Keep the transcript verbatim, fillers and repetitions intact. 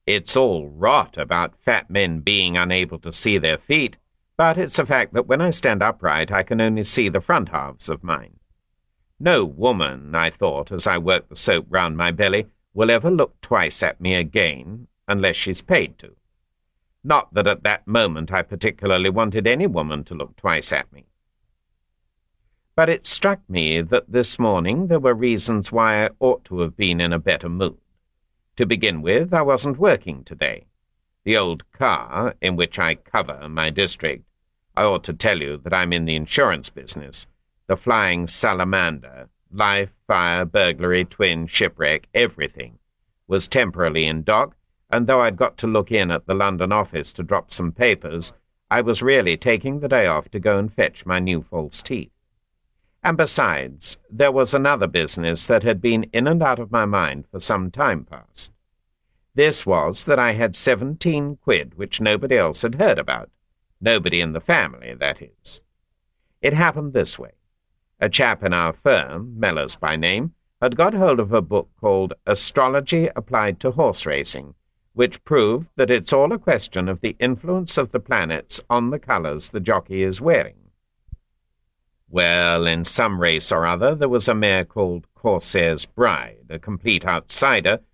It's all rot about fat men being unable to see their feet, but it's a fact that when I stand upright I can only see the front halves of mine. No woman, I thought, as I worked the soap round my belly, will ever look twice at me again, unless she's paid to. Not that at that moment I particularly wanted any woman to look twice at me. But it struck me that this morning there were reasons why I ought to have been in a better mood. To begin with, I wasn't working today. The old car, in which I cover my district, I ought to tell you that I'm in the insurance business, the Flying Salamander, life, fire, burglary, twin, shipwreck, everything, was temporarily in dock, and though I'd got to look in at the London office to drop some papers, I was really taking the day off to go and fetch my new false teeth. And besides, there was another business that had been in and out of my mind for some time past. This was that I had seventeen quid which nobody else had heard about. Nobody in the family, that is. It happened this way. A chap in our firm, Mellors by name, had got hold of a book called Astrology Applied to Horse Racing, which proved that it's all a question of the influence of the planets on the colours the jockey is wearing. Well, in some race or other, there was a mare called Corsair's Bride, a complete outsider,